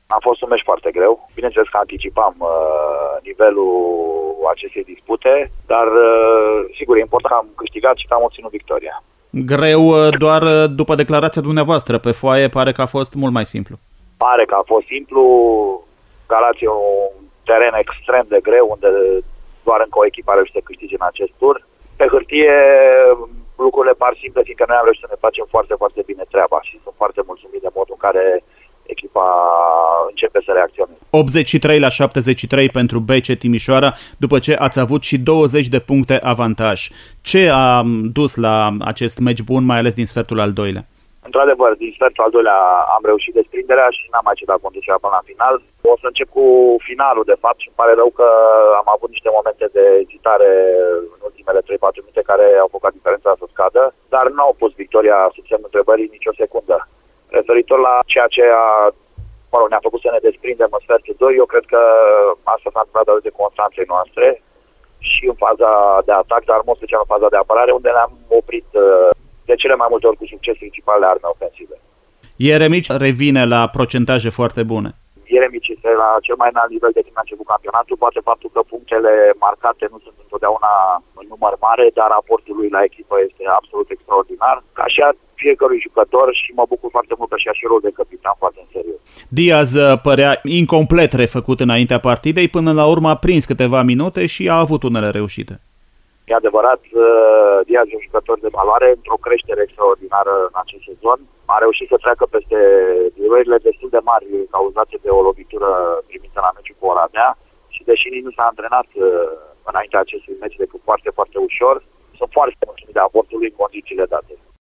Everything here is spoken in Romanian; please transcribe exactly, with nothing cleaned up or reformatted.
A fost un meci foarte greu. Bineînțeles că anticipam uh, nivelul acestei dispute, dar uh, sigur e important că am câștigat și că am obținut victoria. Greu doar după declarația dumneavoastră. Pe foaie pare că a fost mult mai simplu. Pare că a fost simplu. Galați e un teren extrem de greu, unde doar încă o echipă a reușit să câștige în acest tur. Pe hârtie lucrurile par simple, fiindcă noi am reușit să ne facem foarte, foarte bine treaba și sunt foarte mulțumit de modul în care echipa începe să reacționeze. optzeci și trei la șaptezeci și trei pentru B C Timișoara, după ce ați avut și douăzeci de puncte avantaj. Ce a dus la acest meci bun, mai ales din sfertul al doilea? Într-adevăr, din sfertul al doilea am reușit desprinderea și n-am mai cedat conducerea până la final. O să încep cu finalul, de fapt, și îmi pare rău că am avut niște momente de ezitare în ultimele trei patru minute care au făcut diferența să scadă, dar nu au pus victoria sub semnul întrebării nicio secundă. Referitor la ceea ce a, mă rog, ne-a făcut să ne desprindem în sfertul doi, eu cred că asta s-a întâmplat datorită constanței noastre și în faza de atac, dar în mod special în faza de apărare, unde ne-am oprit de cele mai multe ori cu succes principalele arme ofensive. Ieremici revine la procentaje foarte bune. Ieremici este la cel mai înalt nivel de când a început campionatul, poate faptul că punctele marcate nu sunt întotdeauna în număr mare, dar raportul lui la echipă este absolut extraordinar, ca și a fiecărui jucător, și mă bucur foarte mult că și-a și rolul de capitan foarte în serios. Diaz părea incomplet refăcut înaintea partidei, până la urmă a prins câteva minute și a avut unele reușite. E adevărat, Diaz e un jucător de valoare, într-o creștere extraordinară în acest sezon. A reușit să treacă peste durerile destul de mari cauzate de o lovitură primită la meciul cu Oradea și deși nici nu s-a antrenat înaintea acestui meci decât foarte, foarte ușor, sunt foarte mulțumit de aportul lui în condițiile date.